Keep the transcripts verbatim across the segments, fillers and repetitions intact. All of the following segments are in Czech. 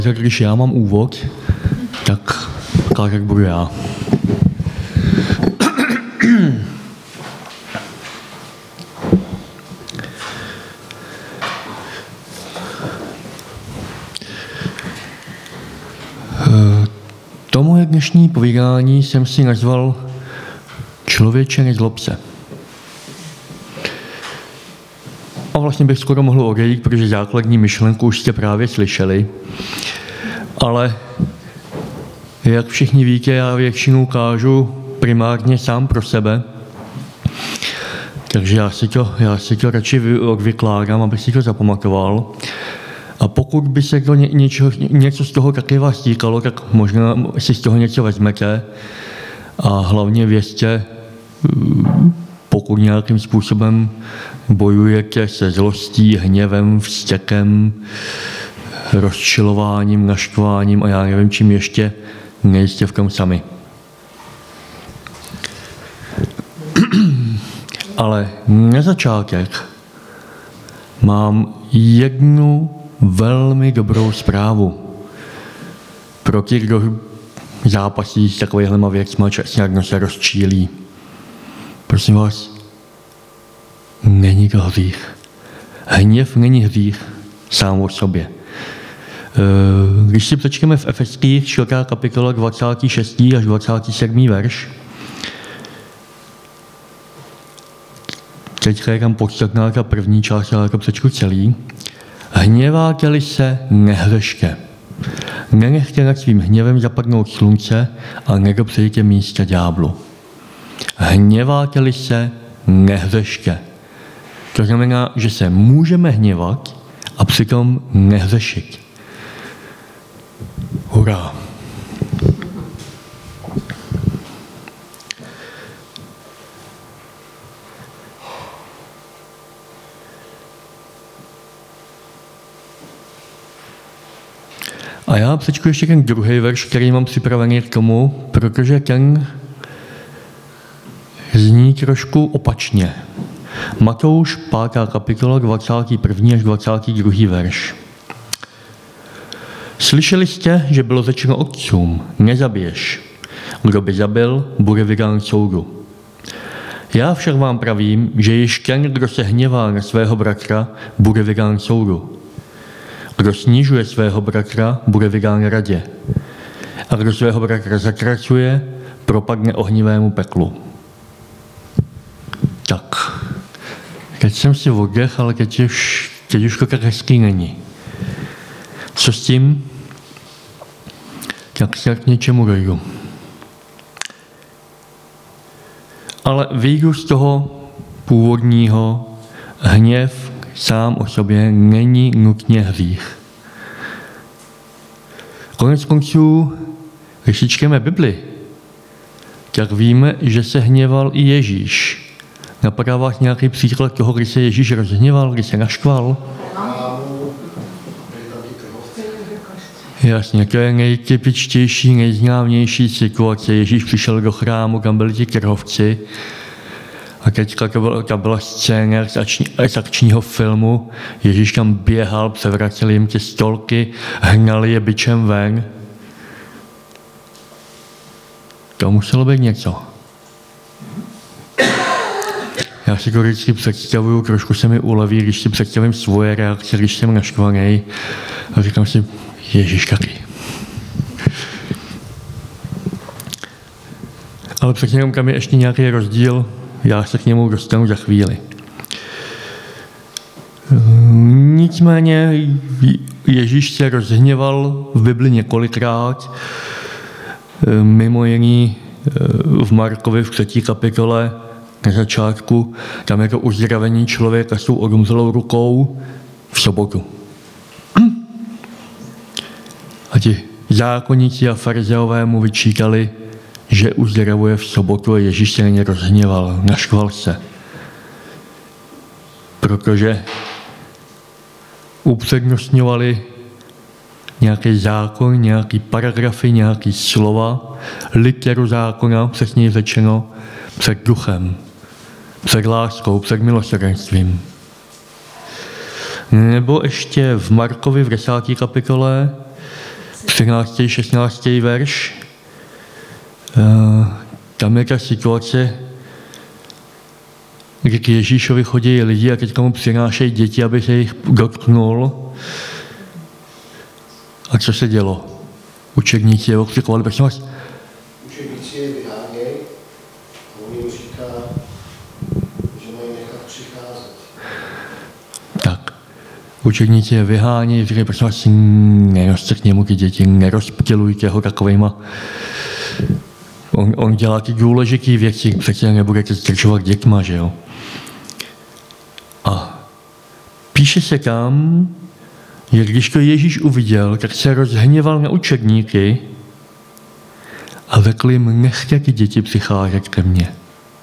Když já mám úvod, tak jak budu já. To moje dnešní povídání jsem si nazval Člověče, nezlob se. A vlastně bych skoro mohl odejít, protože základní myšlenku už jste právě slyšeli. Ale jak všichni víte, já většinou kážu primárně sám pro sebe. Takže já si to, já si to radši vykládám, abych si to zapamatoval. A pokud by se to ně, něco, něco z toho taky vás týkalo, tak možná si z toho něco vezmete. A hlavně vězte, pokud nějakým způsobem bojujete se zlostí, hněvem, vztekem, rozčilováním, naštváním a já nevím čím ještě, nejste v tom sami. Ale na začátek mám jednu velmi dobrou zprávu pro těch, kdo zápasí s takovýhlema věcma, snadno se rozčílí. Prosím vás, není to hřích. Hněv není hřích sám o sobě. Když si přečteme v Efeských čtvrtá kapitola dvacátý šestý až dvacátý sedmý verš, teďka je tam podstatná ta první část, ale to přečtu celý. Hněváte-li se, nehřešte. Nenechte nad svým hněvem zapadnout slunce a nedopřejte místa ďáblu. Hněváte-li se, nehřešte. To znamená, že se můžeme hněvat a přitom nehřešit. Hurá. A já přečtu ještě ten druhý verš, který mám připravený k tomu, protože ten zní trošku opačně. Matouš pátá kapitola dvacátý první až dvacátý druhý verš. Slyšeli jste, že bylo řečeno otcům, nezabiješ. Kdo by zabil, bude vydán soudu. Já však vám pravím, že již ten, kdo se hněvá na svého bratra, bude vydán soudu. Kdo snižuje svého bratra, bude vydán radě. A kdo svého bratra zatracuje, propadne ohnivému peklu. Tak, teď jsem si oddech, ale teď už, teď už to tak hezký není. Co s tím? Tak se k něčemu dojdu. Ale vyjdu z toho původního, hněv sám o sobě není nutně hřích. Konec konců, když si čteme Bibli, tak víme, že se hněval i Ježíš. Napadá vás nějaký příklad toho, kdy se Ježíš rozhněval, kdy se naštval? Jasně, to je nejtypičtější, nejznámější situace. Ježíš přišel do chrámu, tam byli ti trhovci. A teďka to byla, to byla scéna z, akční, z akčního filmu. Ježíš tam běhal, převracel jim ty stolky, hnali je bičem ven. To muselo být něco. Já si to vždycky představuju, trošku se mi uleví, když si představím svoje reakce, když jsem naštvaný. A říkám si, Ježíš taky. Ale přece jenom tam je ještě nějaký rozdíl, já se k němu dostanu za chvíli. Nicméně Ježíš se rozhněval v Bibli několikrát, mimo jiný v Markovi v třetí kapitole na začátku, tam je to uzdravení člověka s tou odumřelou rukou v sobotu. A ti zákonníci a farizeové mu vyčítali, že uzdravuje v sobotu a Ježíš se na ně rozhněval, naštval se. Protože upřednostňovali nějaký zákon, nějaký paragrafy, nějaký slova, literu zákona, přesněji řečeno, před duchem, před láskou, před milosrdenstvím. Nebo ještě v Markovi v desáté kapitole třináctý šestnáctý verš. Tam je ta situace, kdy k Ježíšovi chodí lidi a teď mu přinášejí děti, aby se jich dotknul. A co se dělo? Učedníci je okřikovali, prosím vás. Učedníci je vyhánějí a on jim říká, že mají nechat přicházet. Tak. Učedníci je vyhánějí, říkají, prosím vás, neroste k němu ty děti, nerozptilujte ho takovejma. On, on dělá ty důležitý věci, přece nebudete zdržovat dětma, že jo? A píše se tam, že když to Ježíš uviděl, tak se rozhněval na učedníky a řekl jim, nechte ty děti přicházet ke mně.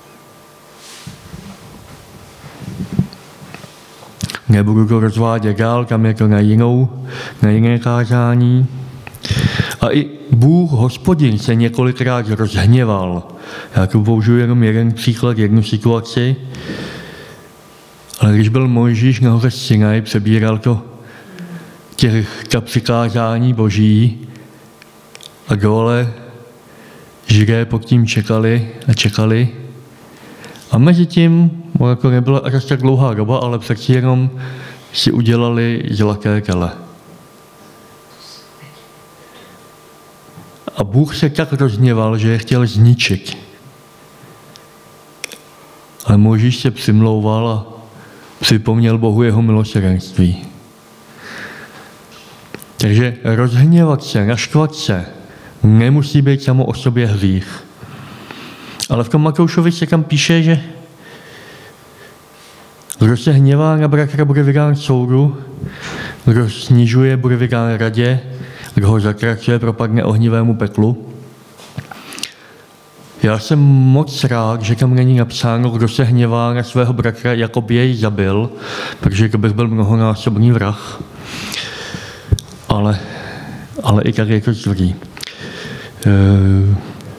Nebudu to rozvádět dál, tam je to na jinou, na jiné kázání. A i Bůh, Hospodin, se několikrát rozhněval. Já tu použiju jenom jeden příklad, jednu situaci. Ale když byl Mojžíš na hoře Sinaj, přebíral to těch ta přikázání Boží a dole Židé pod tím čekali a čekali. A mezi tím, jako nebyla až tak dlouhá doba, ale přeci jenom si udělali zlaté tele. A Bůh se tak rozhněval, že je chtěl zničit. Ale Mojžíš se přimlouval a připomněl Bohu jeho milosrdenství. Takže rozhněvat se, naštvat se, nemusí být samo o sobě hřích. Ale v tom Matoušovi se tam píše, že kdo se hněvá na bratra, bude vydán soudu, kdo snižuje, bude vydán radě, kdo ho zatračuje, propadne ohnivému peklu. Já jsem moc rád, že tam není napsáno, kdo se hněvá na svého bratra, jako by jej zabil, protože to bych byl mnohonásobný vrah. Ale, ale i tak je to tvrdý. E,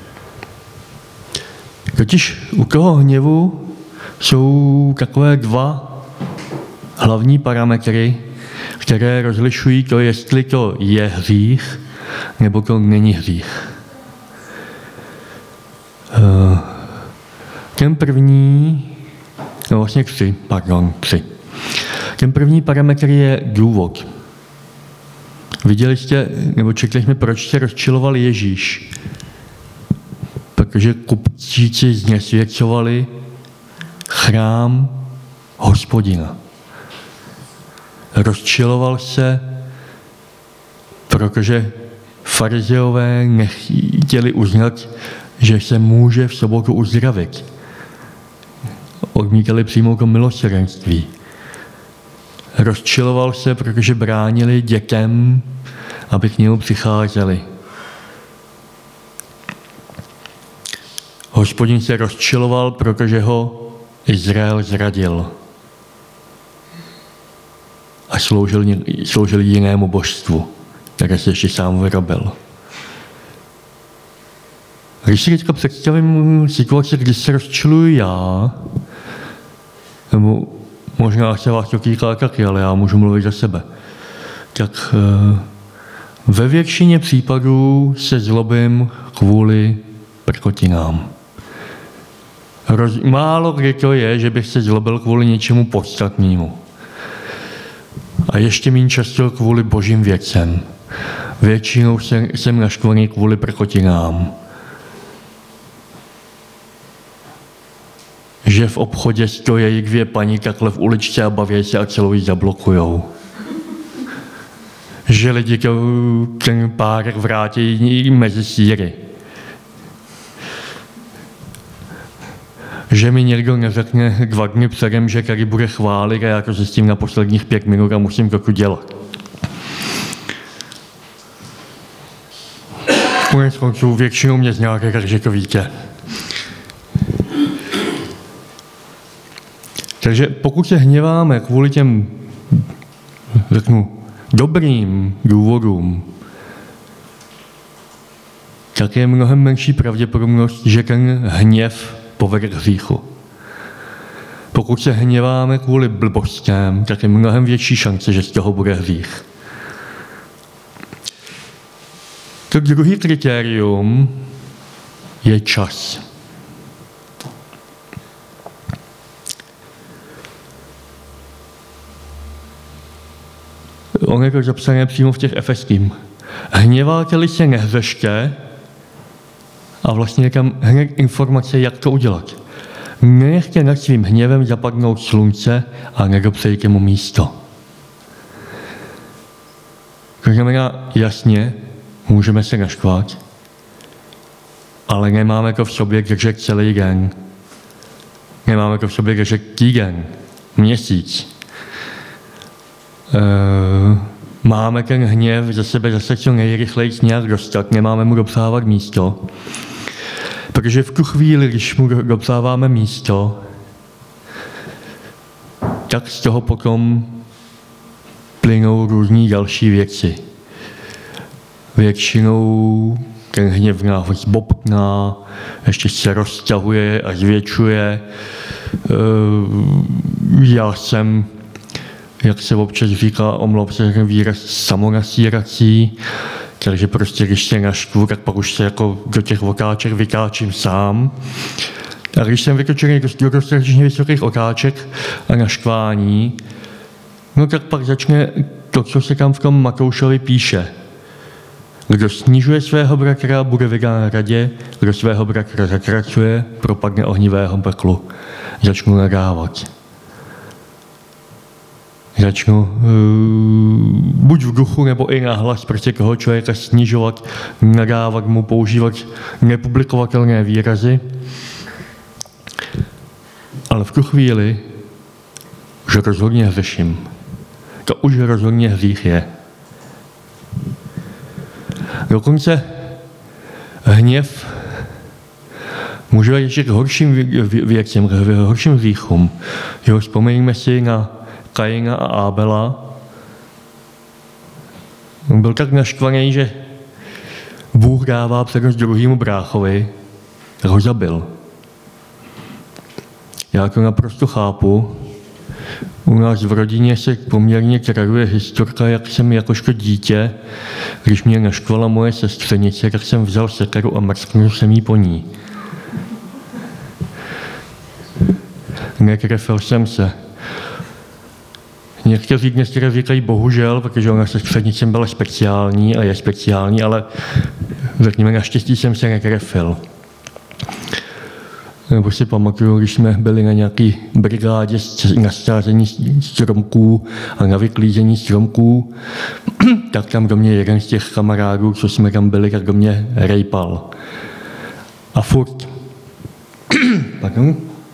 totiž u toho hněvu jsou takové dva hlavní parametry, které rozlišují to, jestli to je hřích, nebo to není hřích. Ten první, no vlastně tři, pardon, tři. Ten první parametr je důvod. Viděli jste, nebo četli jsme, proč se rozčiloval Ježíš. Protože kupčíci znesvědcovali chrám Hospodina. Rozčiloval se, protože farizeové nechtěli uznat, že se může v sobotu uzdravit. Odmítali přijmout to milosrdenství. Rozčiloval se, protože bránili dětem, aby k němu přicházeli. Hospodin se rozčiloval, protože ho Izrael zradil a sloužil, sloužil jinému božstvu, které se ještě sám vyrobil. Když si teďka představím situaci, kdy se rozčiluji já, nebo možná se vás to týká taky, ale já můžu mluvit za sebe, tak ve většině případů se zlobím kvůli prkotinám. Roz, málo kdy to je, že bych se zlobil kvůli něčemu podstatnému. A ještě méně často kvůli božím věcem. Většinou jsem, jsem naštvaný kvůli prkotinám. Že v obchodě stojí dvě paní takhle v uličce a baví se a celou ji zablokujou. Že lidi ten pár vrátí mezi síry. Že mi někdo neřekne dva dny předem, že tady bude chválit a já to zjistím na posledních pět minut a musím to dělat. Konec konců většinou mě znáte, takže to víte. Takže pokud se hněváme kvůli těm, řeknu, dobrým důvodům, tak je mnohem menší pravděpodobnost, že ten hněv povede k hříchu. Pokud se hněváme kvůli blbostem, tak je mnohem větší šance, že z toho bude hřích. To druhý kritérium je čas. On je to zapsané přímo v těch efeským. Hněváte-li se, nehřešte, a vlastně je tam hned informace, jak to udělat. Nenechte nad svým hněvem zapadnout slunce a nedopřejte mu místo. To znamená, jasně, můžeme se naštvat, ale nemáme to v sobě držet celý den. Nemáme to v sobě držet týden, měsíc. E, máme ten hněv ze sebe zase co nejrychleji nějak dostat, nemáme mu dopsávat místo. Protože v tu chvíli, když mu dopsáváme místo, tak z toho potom plynou různý další věci. Většinou ten hněv nás zbobtná, ještě se rozťahuje a zvětšuje. Já jsem, jak se občas říká, omlouvám se ten výraz, samonasírací, takže prostě, když se naštvu, tak pak už se jako do těch otáček vytáčím sám. A když jsem vytočený do dostatečně vysokých otáček a naštvání, no tak pak začne to, co se tam v tom Matoušovi píše. Kdo snižuje svého bratra, bude vydán radě, kdo svého bratra zakracuje, propadne ohnivého peklu. Začnu nadávat. Začnu uh, buď v duchu, nebo i nahlas prostě toho člověka snižovat, nadávat mu, používat nepublikovatelné výrazy. Ale v tu chvíli už rozhodně hřeším. To už rozhodně hřích je. Dokonce hněv může být ještě k horším věcem, k horším hříchům. Jo, vzpomeňme si na Kaina a Ábela. On byl tak naštvaný, že Bůh dává přednost druhému bráchovi, tak ho zabil. Já to naprosto chápu. U nás v rodině se poměrně traduje historka, jak jsem jakožto dítě, když mě naštvala moje sestřenice, tak jsem vzal sekeru a mrsknul jsem jí po ní. Netrefil jsem se. Někteří dnes teda říkají bohužel, protože ona sestřenice byla speciální a je speciální, ale řekněme, naštěstí jsem se netrefil. Nebo si pamatuju, když jsme byli na nějaké brigádě na sázení stromků a na vyklízení stromků, tak tam do mě jeden z těch kamarádů, co jsme tam byli, tak do mě rejpal. A furt. Pardon?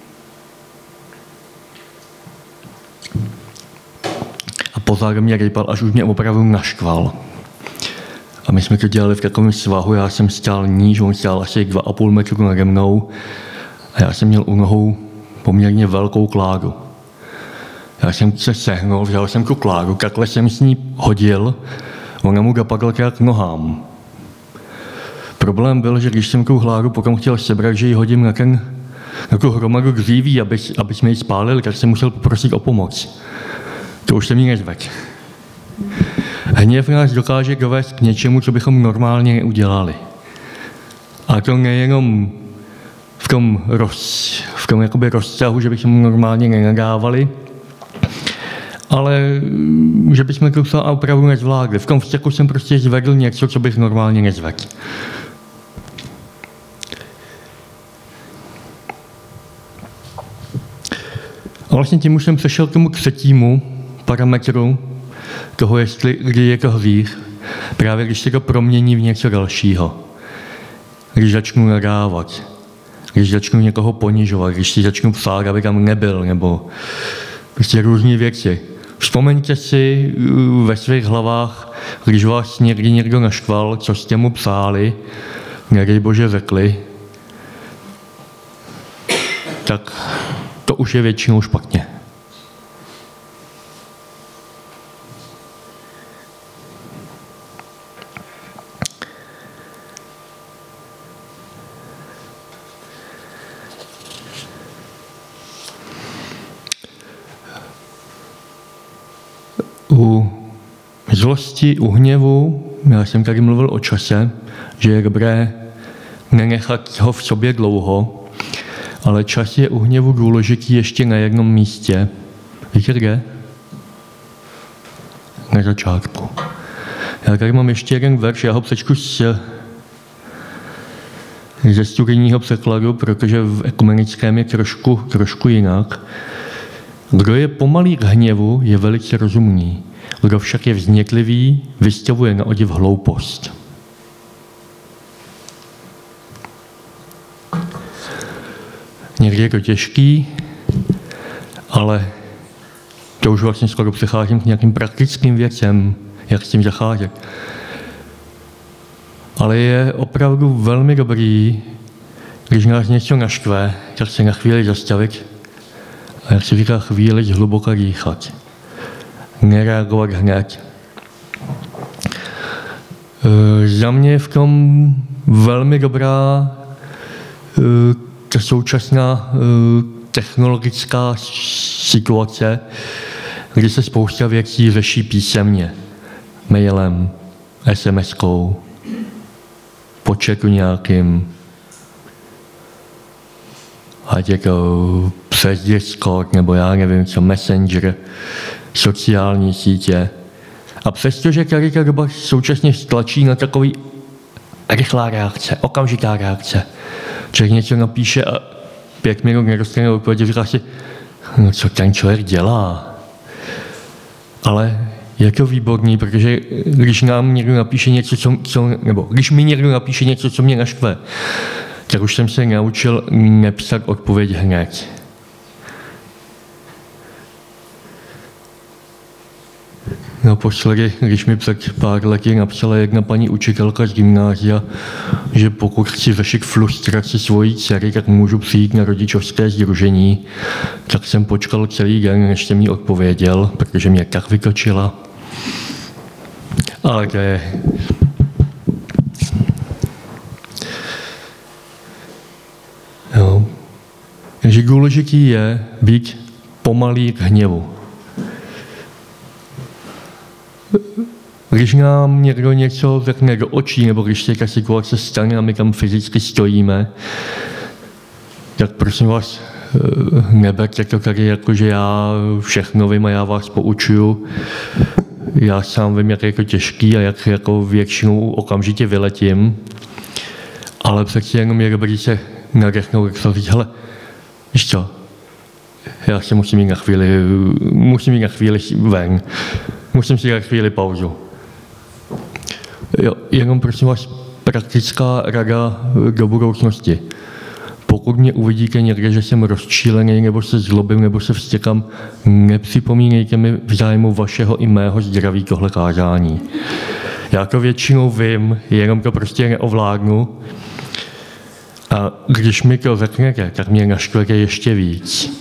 A pořád do mě rejpal, až už mě opravdu naštval. A my jsme to dělali v takovém svahu, já jsem stál níž, on stál asi dva a půl metru nade mnou. A já jsem měl u nohou poměrně velkou kládu. Já jsem se sehnul, vzal jsem tu kládu, takhle jsem s ní hodil, ona mu dopadla k nohám. Problém byl, že když jsem tu kládu potom chtěl sebrat, že ji hodím na, ten, na tu hromadu dříví, aby, aby jsme ji spálili, tak jsem musel poprosit o pomoc. To už jsem jí nezvedl. Hněv nás dokáže dovést k něčemu, co bychom normálně neudělali. A to nejenom v tom, roz, v tom jakoby rozsahu, že bychom normálně nenadávali, ale že bychom to opravdu nezvládli. V tom vztahu jsem prostě zvedl něco, co bych normálně nezvedl. A vlastně tím už jsem přešel k tomu třetímu parametru toho, jestli kdy je to hřích, právě když se to promění v něco dalšího. Když začnu nadávat, když začnu někoho ponižovat, když si začnu psát, aby tam nebyl, nebo prostě různé věci. Vzpomeňte si ve svých hlavách, když vás někdy někdo naštval, co jste mu psali, nedej Bože řekli, tak to už je většinou špatně. U zlosti, u hněvu já jsem tady mluvil o čase, že je dobré nenechat ho v sobě dlouho, ale čas je u hněvu důležitý ještě na jednom místě. Víte kde? Na začátku. Já tady mám ještě jeden verš, já ho přečtu z, ze studijního překladu, protože v ekumenickém je trošku, trošku jinak. Kdo je pomalý k hněvu, je velice rozumný. Kdo však je vznětlivý, vystavuje na odiv hloupost. Někdy je to těžký, ale to už vlastně skoro přecházím k nějakým praktickým věcem, jak s tím zacházet. Ale je opravdu velmi dobrý, když nás něco naštve, tak se na chvíli zastavit a jak se říká, chvíli zhluboka dýchat. Nereagovat hned. E, za mě je v tom velmi dobrá e, ta současná e, technologická situace, kdy se spousta věcí řeší písemně, mailem, es em eskou, po chatu nějakým, ať je to přes Discord, nebo já nevím co, Messenger, sociální sítě. A přestože tady ta doba současně stlačí na takový rychlá reakce, okamžitá reakce. Člověk něco napíše a pět minut nedostane odpověď a říká si, no co ten člověk dělá. Ale je to výborný, protože když nám někdo napíše něco, co, co, nebo když mi někdo napíše něco, co mě naštve, tak už jsem se naučil nepsat odpověď hned. Naposledy, když mi před pár lety napsala jedna paní učitelka z gymnázia, že pokud chci řešit frustraci svojí dcery, tak můžu přijít na rodičovské sdružení, tak jsem počkal celý den, než jsem jí odpověděl, protože mě tak vytočila. Ale to je... Jo. Takže důležitý je být pomalý k hněvu. Když nám někdo něco řekne do očí, nebo když se ta situace stane a my tam fyzicky stojíme, tak prosím vás, neberte to tady jako, že já všechno vím a já vás poučuju. Já sám vím, jak je to těžký a jak jako většinou okamžitě vyletím, ale přeci jenom je dobrý se nadechnout, jak to říct, hele, víš co, já se musím jít na chvíli, musím jít na chvíli ven, musím si dát chvíli pauzu. Jo, jenom prosím vás, praktická rada do budoucnosti. Pokud mě uvidíte někde, že jsem rozčílený, nebo se zlobím, nebo se vztekám, nepřipomínejte mi v zájmu vašeho i mého zdraví tohle kázání. Já to většinou vím, jenom to prostě neovládnu. A když mi to řeknete, tak mě naštvete ještě víc.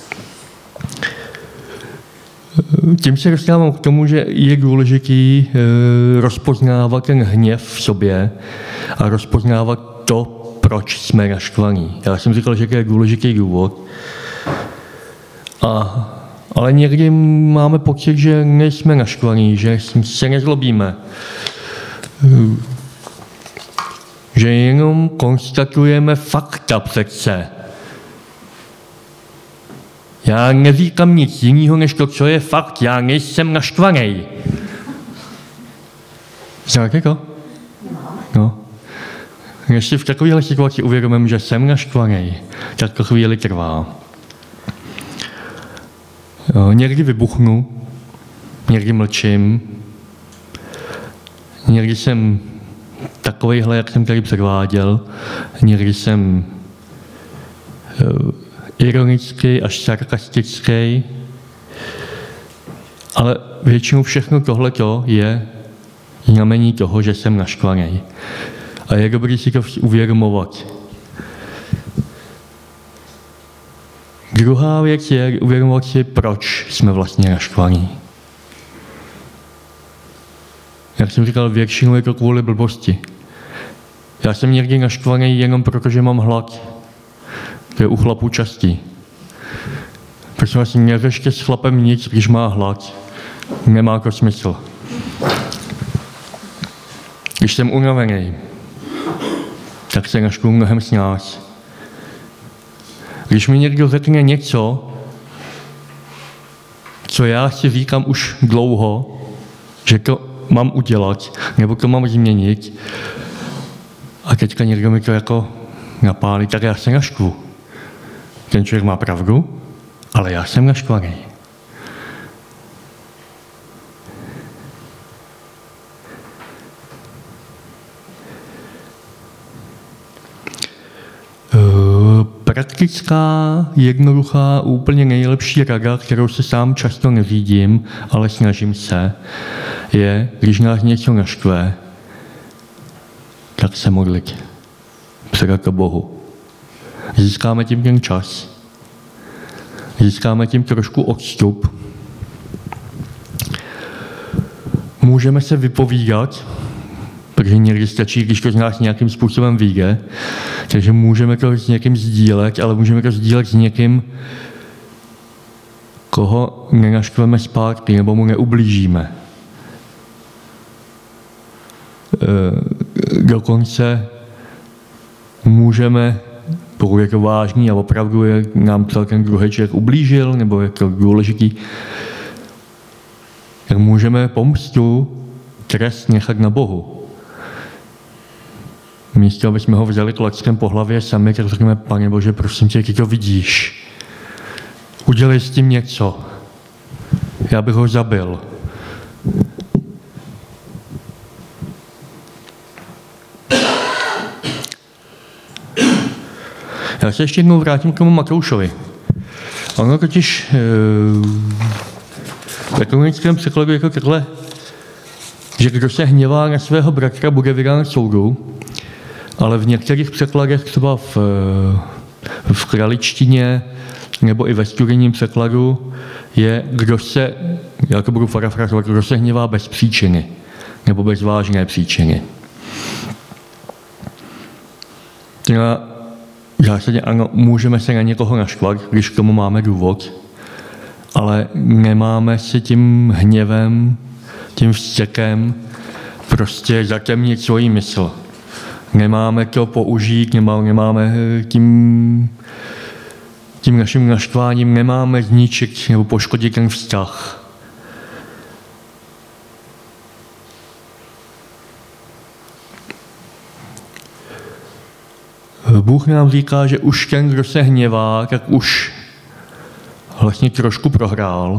Tím se dostávám k tomu, že je důležitý rozpoznávat ten hněv v sobě a rozpoznávat to, proč jsme naštvaní. Já jsem říkal, že to je důležitý důvod. A, ale někdy máme pocit, že nejsme naštvaní, že se nezlobíme. Že jenom konstatujeme fakta přece. Já neříkám nic jiného, než to, co je fakt. Já nejsem naštvaný. Znáte to? No. Když si v takovéhle situaci uvědomím, že jsem naštvaný, tak to chvíli trvá. Jo, někdy vybuchnu, někdy mlčím, někdy jsem takovejhle, jak jsem tady předváděl, někdy jsem ironický až sarkastický, ale většinou všechno tohleto je znamení toho, že jsem naštvaný. A je dobrý si to uvědomovat. Druhá věc je uvědomovat si, proč jsme vlastně naštvaní. Jak jsem říkal, většinou je to kvůli blbosti. Já jsem někdy naštvaný jenom proto, že mám hlad. To je u chlapů častý. Prosím vás, neřešte s chlapem nic, když má hlad. Nemá to smysl. Když jsem unavený, tak se naštvu mnohem snáz. Když mi někdo řekne něco, co já si říkám už dlouho, že to mám udělat, nebo to mám změnit, a teďka někdo mi to jako napálí, tak já se naštvu. Ten člověk má pravdu, ale já jsem naštvaný. Praktická, jednoduchá, úplně nejlepší rada, kterou se sám často neřídím, ale snažím se, je, když nás něco naštve, tak se modlit. Předat to Bohu. Získáme tím ten čas. Získáme tím trošku odstup. Můžeme se vypovídat, protože někdy stačí, když to z nás nějakým způsobem vyjde, takže můžeme to s někým sdílet, ale můžeme to sdílet s někým, koho nenaštveme zpátky nebo mu neublížíme. E, dokonce můžeme, pokud je to vážný a opravdu je nám celkem druhý člověk ublížil, nebo je to důležitý, tak můžeme pomstu, trest nechat na Bohu. Místo, aby jsme ho vzali klackem po hlavě sami, tak řekneme, Pane Bože, prosím tě, ty to vidíš. Udělej s tím něco. Já bych ho zabil. Já se ještě jednou vrátím k tomu Matoušovi. Ono totiž v ekonomickém překladu je to takhle, že kdo se hněvá na svého bratra, bude vydán soudu, ale v některých překladech, třeba v, v kraličtině nebo i ve studijním překladu, je, kdo se, já to budu parafrazovat, kdo se hněvá bez příčiny nebo bez vážné příčiny. Teda v zásadě ano, můžeme se na někoho naštvat, když k tomu máme důvod, ale nemáme si tím hněvem, tím vztekem prostě zatemnit svoji mysl. Nemáme to použít, nemáme tím, tím naším naštváním, nemáme zničit nebo poškodit ten vztah. Bůh nám říká, že už ten, kdo se hněvá, tak už vlastně trošku prohrál.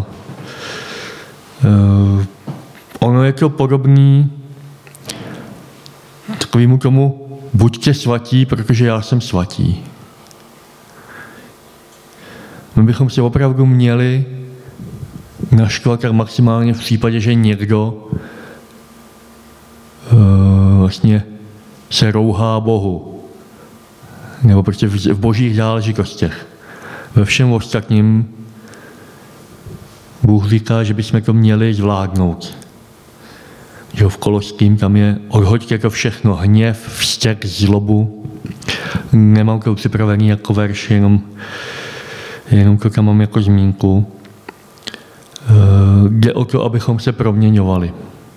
Ono je to podobný takovému tomu buďte svatí, protože já jsem svatý. My bychom si opravdu měli naštvat tak maximálně v případě, že někdo uh, vlastně se rouhá Bohu. Nebo prostě v, v božích záležitostech. Ve všem ostatním Bůh říká, že bychom to měli zvládnout. Že v Koloským tam je odhoďte to všechno, hněv, vztek, zlobu. Nemám to připravený jako verš, jenom, jenom to tam mám jako zmínku. Jde o to, abychom se proměňovali.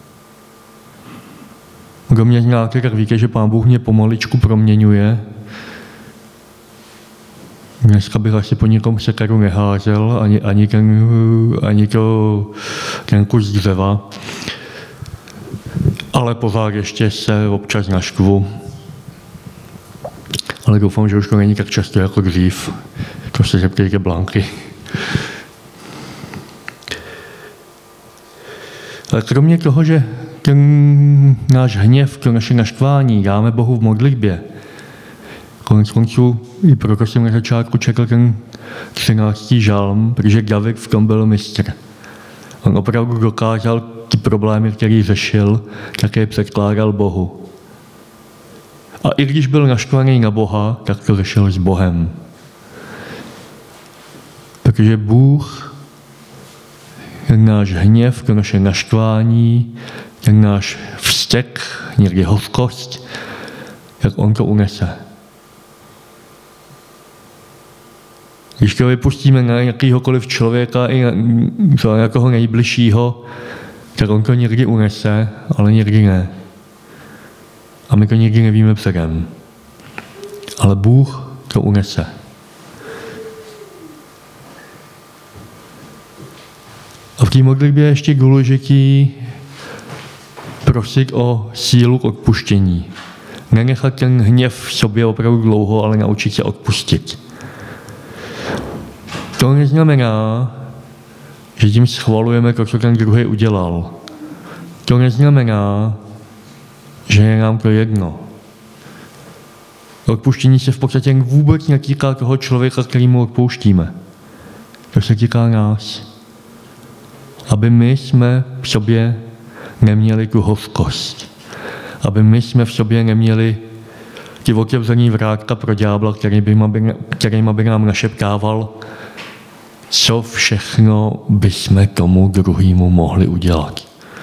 Kdo mě znáte, tak víte, že Pán Bůh mě pomaličku proměňuje. Dneska bych asi po někom sekaru neházel, ani, ani, ten, ani to, ten kus dřeva. Ale pořád ještě se občas naštvu. Ale doufám, že už to není tak často jako dřív. To se zeptejte Blanky. Ale kromě toho, že ten náš hněv, to naše naštvání dáme Bohu v modlitbě, konec konců, i proto jsem na začátku četl ten třináctý žalm, protože David v tom byl mistr. On opravdu dokázal ty problémy, které řešil, také předkládal Bohu. A i když byl naštvaný na Boha, tak to řešil s Bohem. Protože Bůh, ten náš hněv, to naše naštvání, ten náš vztek, někdy hořkost, tak on to unese. Když to vypustíme na jakýhokoliv člověka i na, na nějakého nejbližšího, tak on to někdy unese, ale někdy ne. A my to nikdy nevíme předem. Ale Bůh to unese. A v té modlitbě je ještě důležitý prosit o sílu k odpuštění. Nenechat ten hněv v sobě opravdu dlouho, ale naučit se odpustit. To neznamená, že tím schvalujeme to, co ten druhý udělal. To neznamená, že je nám to jedno. Odpuštění se v podstatě vůbec netýká toho člověka, kterýmu odpouštíme. To se týká nás. Aby my jsme v sobě neměli tu hořkost. Aby my jsme v sobě neměli ty otevřený vrátka pro ďábla, kterýma by nám našeptával, co všechno bychom tomu druhému mohli udělat.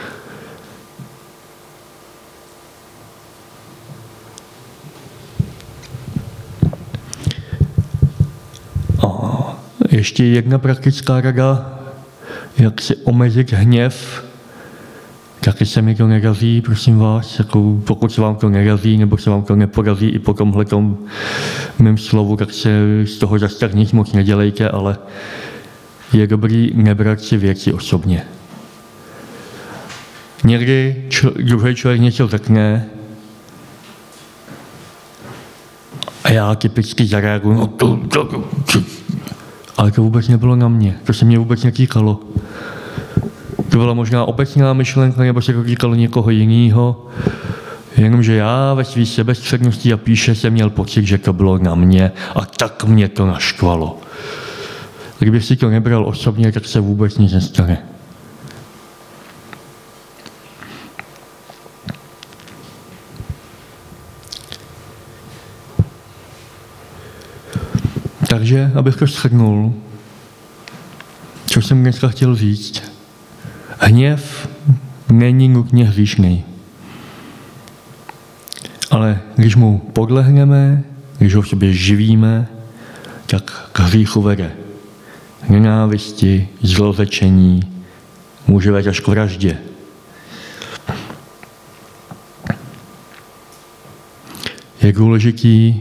A ještě jedna praktická rada, jak si omezit hněv. Taky se mi to nerazí, prosím vás, jako pokud se vám to nerazí, nebo se vám to neporazí i po tomhletom mém slovu, tak se z toho zase tak nic moc nedělejte, ale je dobrý nebrat si věci osobně. Někdy čl- druhý člověk něco řekne a já typicky zareaguju, no to, to, to, to, ale to vůbec nebylo na mě, to se mě vůbec netýkalo. To byla možná obecná myšlenka, nebo se to týkalo někoho jiného, jenomže já ve své sebestřednosti a píše jsem měl pocit, že to bylo na mě a tak mě to naštvalo. Kdybych si to nebral osobně, tak se vůbec nic nestane. Takže, abych to shrnul, co jsem dneska chtěl říct, hněv není nutně hříšný. Ale když mu podlehneme, když ho v sobě živíme, tak k hříchu vede. Nenávisti, zlorečení, může vést až k vraždě. Je důležitý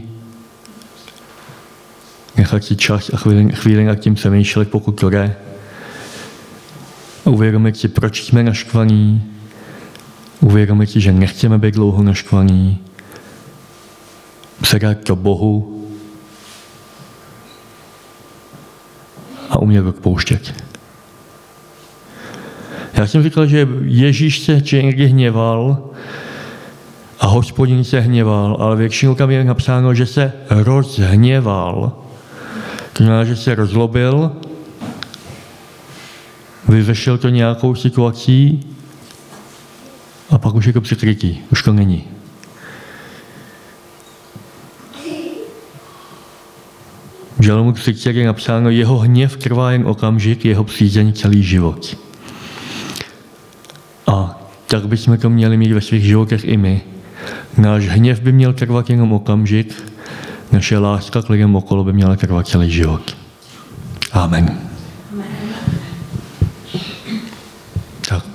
nechat si čas a chvíli, chvíli nad tím přemýšlet, pokud to jde. Uvědomit si, proč jsme naštvaní. Uvědomit si, že nechceme být dlouho naštvaní. Předat to Bohu a umět odpouštět. Já jsem říkal, že Ježíš se někdy hněval a Hospodin se hněval, ale většinou tam je napsáno, že se rozhněval. To znamená, že se rozlobil, vyřešil to nějakou situací a pak už je to přikrytí. Už to není. V Žalmu třicet je napsáno, jeho hněv trvá jen okamžik, jeho přízeň celý život. A tak bychom to měli mít ve svých životech i my. Náš hněv by měl trvat jenom okamžik, naše láska k lidem okolo by měla trvat celý život. Amen.